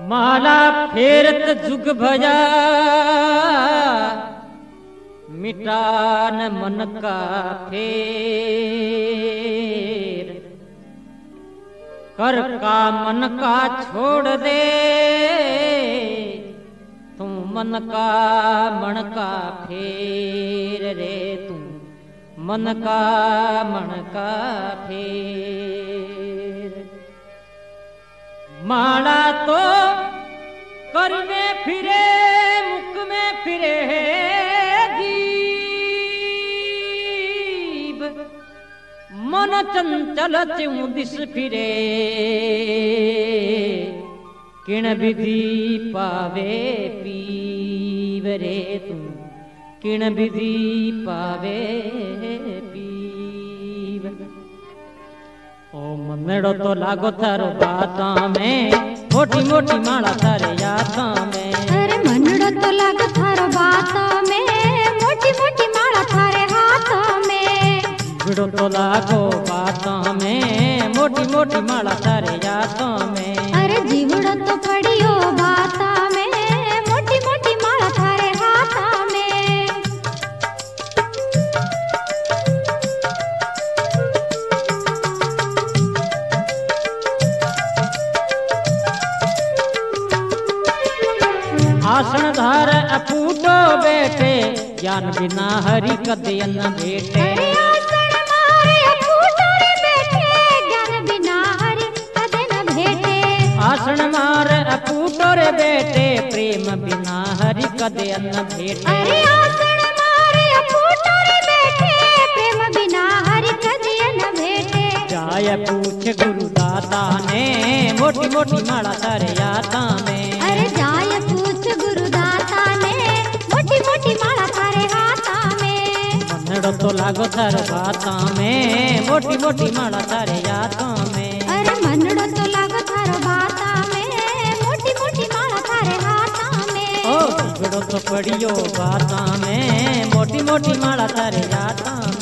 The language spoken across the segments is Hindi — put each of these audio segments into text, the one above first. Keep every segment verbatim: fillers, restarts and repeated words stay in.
माला फेरत जुग भजा मिटान मन का फेर कर का मन का छोड़ दे तू मन का मन का फेर रे तू मन का मन का फेर। माला तो कर में फिरे मुख में फिरे जीव मन चंचल त्यों दिस फिरे किण विधि पावे पीव रे तू किण विधि पावे पीव। ओ मनड़ो तो लागो थारो बाता में मोटी मोटी माला थारे याता में। अरे मनड़ो तो लागो थारो बाता में मोटी मोटी माला थारे हाथा में। बिड़ो तो लागो बाता में मोटी मोटी माला थारे याता में। अरे जीवड़ो तो पड़ियो बाता में मोटी मोटी माला थारे हाथा में। आसन धार अपूटो बैठे ज्ञान बिना हरि कदे न भेटे। अरे आसन मारे अपूटो रे बैठे ज्ञान बिना हरि कदे न भेटे। आसन मार अपूटो रे बैठे प्रेम बिना हरि कदे न भेटे। अरे आसन मारे अपूटो रे बैठे प्रेम बिना हरि कदे न भेटे। जाय पूछ गुरु दाता ने मोटी मोटी माला तारे याता में। अरे जाय पूछ गुरु दाता ने मोटी मोटी माला थारे हाथा में। मनड़ो तो लागो थार बाता में मोटी मोटी माला तारे याता में। अरे मनड़ो तो लागो थारो बाता में मोटी मोटी माला थारे हाथा में। ओ बिगड़ो तो पड़ियो बाता में मोटी मोटी माला तारे याता में।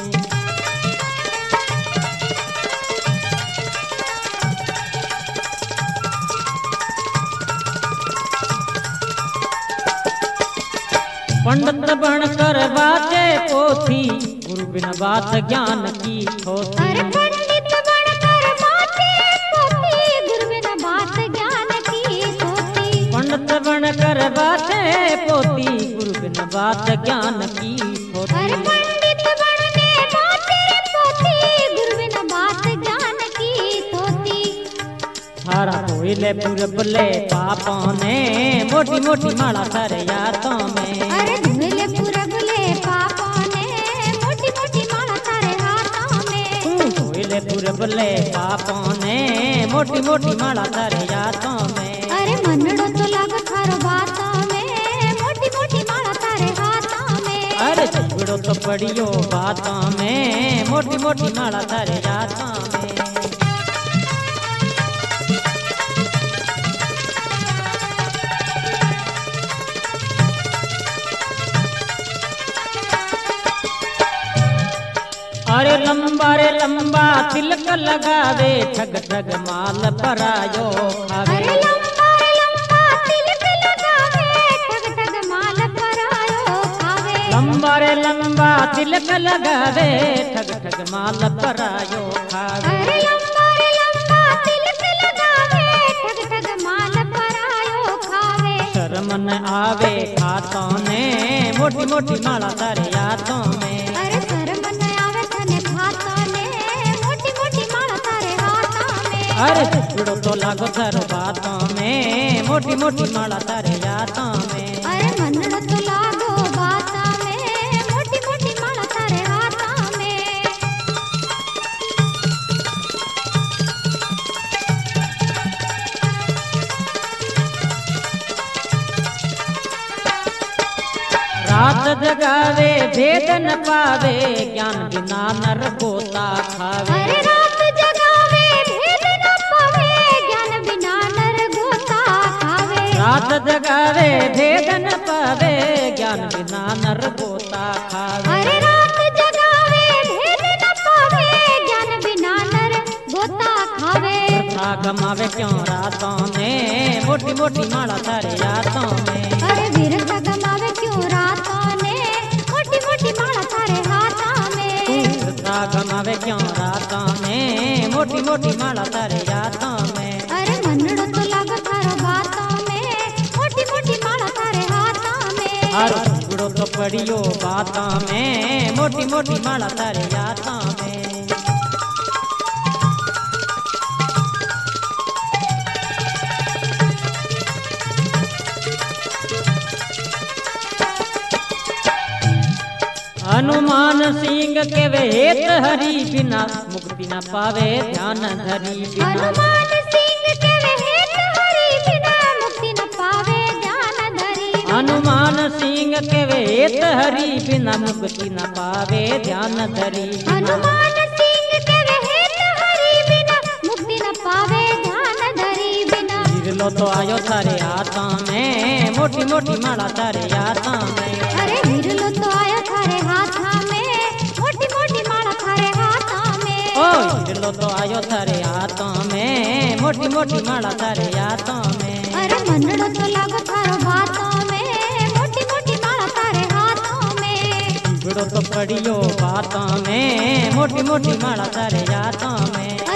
पंडित बन कर बाचे पोथी गुरु बिन बात ज्ञान की थोथी। अरे पंडित बन कर बाचे पोथी गुरु बिन बात ज्ञान की थोथी। पंडित बन कर बाचे पोथी गुरु बिन बात ज्ञान की थोथी। अरे पंडित बनने बाचे पोथी गुरु बिन बात ज्ञान की थोथी। थारा कोयले पुरबले पापों ने मोटी मोटी माला थारे यादों में। अरे धुले पुरबले पापों ने मोटी मोटी माला थारे हाथों में। कोयले पुरबले पापों ने मोटी मोटी माला थारे यादों में। अरे मनड़ो तो लागो थारो बाता में मोटी मोटी माला थारे हाथों में। अरे बिगड़ो तो पड़ियो बातों में मोटी मोटी माला थारे यादों में। अरे लंबा रे लंबा तिलक लगावे ठग ठग माल परायो खावे। अरे लंबा रे लंबा तिलक लगावे ठग ठग माल परायो खावे। लंबा रे लंबा तिलक लगावे ठग ठग माल परायो खावे। अरे लंबा रे लंबा तिलक लगावे ठग ठग माल परायो खावे। शर्म न आवे खातों ने मोटी मोटी माला तारे यादों में। अरे शर्म न आवे थने खातों ने मोटी मोटी माला थारे हाथों में। अरे बिगड़ो तो लागो थारो बातों में मोटी मोटी माला तारे यादों में। अरे मनड़ो तो लागो बाता में मोटी मोटी माला थारे हाथों में। रात जगावे भेद न पावे ज्ञान बिना नर गोता खावे। अरे रात जगावे भेद न पावे ज्ञान बिना नर गोता खावे। रात जगावे भेद न पावे ज्ञान बिना नर गोता खावे। अरे रात जगावे भेद न पावे ज्ञान बिना नर गोता खावे। गमावे क्यों रातों में मोटी मोटी माला तारे हाथों में। अरे वीर गगमावे क्यों रातों ने मोटी मोटी माला थारे हाथों में। गमावे क्यों रातों में मोटी मोटी माला तारे हाथों में। अरे मनड़ो तो लागो थारो बातों में मोटी मोटी माला थारे हाथों में। हर टुकड़ो तो पड़ियो बातों में मोटी मोटी माला तारे हाथों में। हनुमान सिंह के वे हेत हरि बिना मुक्ति न पावे ध्यान धरी बिना। हनुमान सिंह के हेत हरि बिना मुक्ति न पावे ध्यान धरी। हनुमान सिंह के वे हेत हरि बिना मुक्ति न पावे ध्यान धरी। हनुमान सिंह के हेत हरि बिना मुक्ति न पावे ध्यान धरी बिना। लो तो आयो थारे हाथों में मोटी मोटी माला तारे हाथों में। अरे लो तो आयो थारे हाथों में मोटी मोटी माला थारे हाथों में। ओ लो तो आयो थारे हाथों में मोटी मोटी माला तारे हाथों में। अरे मनड़ो तो लागो थारो बातों में मोटी मोटी माला तारे हाथों में। बिगड़ो तो पड़ियो बातों में मोटी मोटी माला तारे हाथों में।